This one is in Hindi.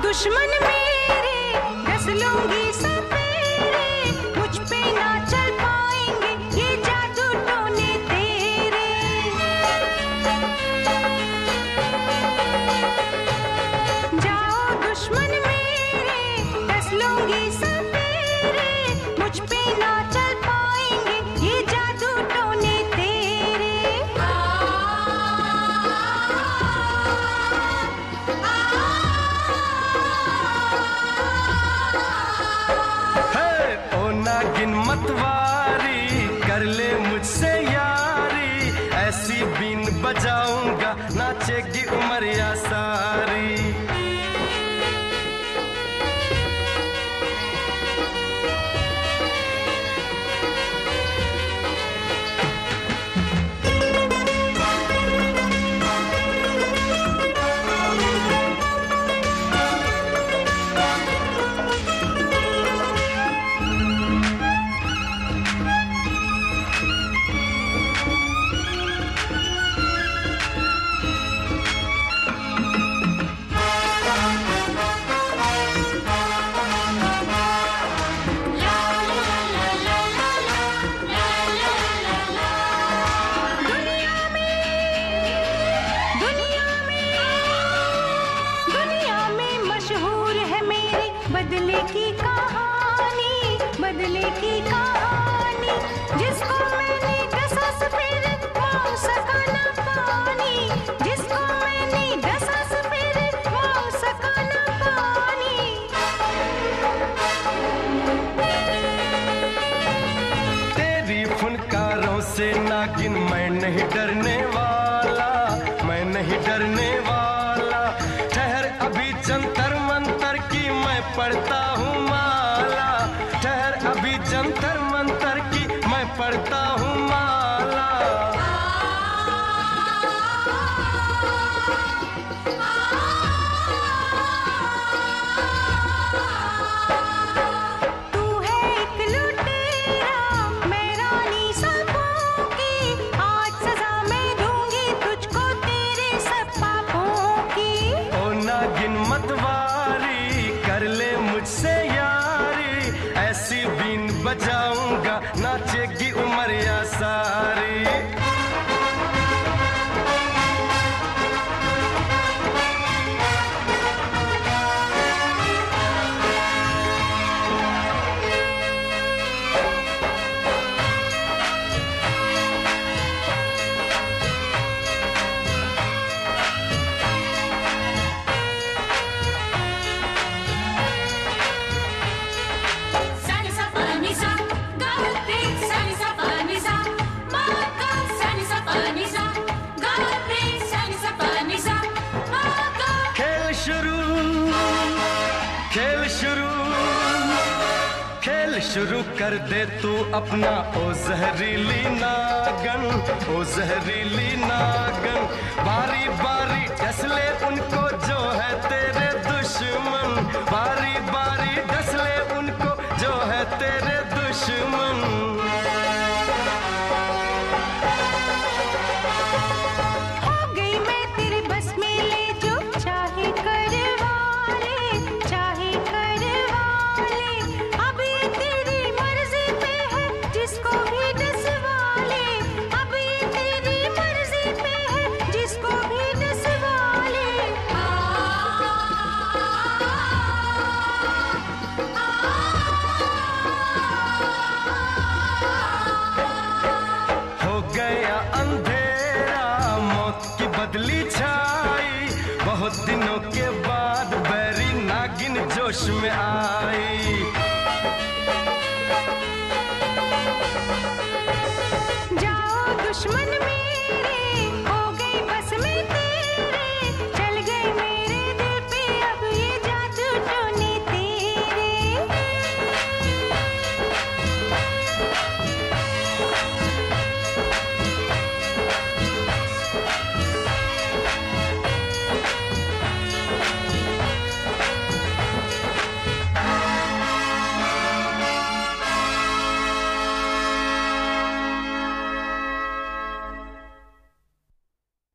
दुश्मन मेरे डस लूंगी सपेरे, मुझ पे ना चल पाएंगे ये जादू टोने तेरे। जाओ दुश्मन मेरे डस लूंगी सपेरे, मुझ पे ना चल पाएंगे ये जादू टोने तेरे। नागिन मतवारी कर ले मुझसे यारी, ऐसी बीन बजाऊंगा नाचेगी उमरिया सारी। बदले की कहानी, बदले की कहानी, जिसको मैंने डसा सफेद पाँव सका ना पानी, जिसको मैंने डसा सफेद पाँव सका ना पानी। तेरी फुनकारों से नागिन मैं नहीं डरने वाला, मैं नहीं डरने वाला। ठहर अभी जंतर मंतर की मैं पढ़ता हूँ माला, ठहर अभी जंतर मंतर की मैं पढ़ता हूँ माला। तू है एक लुटेरा, मैं रानी सांपों की, आज सजा मैं दूंगी तुझको तेरे सब पापों की। ओ नागिन मतवारी कर ले मुझसे यारी, ऐसी बीन बजाऊंगा नाचेगी उमरिया सारी। खेल शुरू कर दे तू अपना ओ जहरीली नागन, ओ जहरीली नागन। बारी बारी डस ले उनको जो है तेरे दुश्मन, बारी बारी डस ले उनको जो है तेरे दुश्मन। हो गई मैं तेरे बस में, ले जो चाहे करवा ले, चाहे करवा ले। अब ये तेरी मर्जी पे है जिसको भी डसवा ले, अब ये तेरी मर्जी पे है जिसको भी डसवा ले। हो गया अंधेरा, मौत की बदली छाई, बहुत दिनों के बाद बैरी नागिन जोश में आई।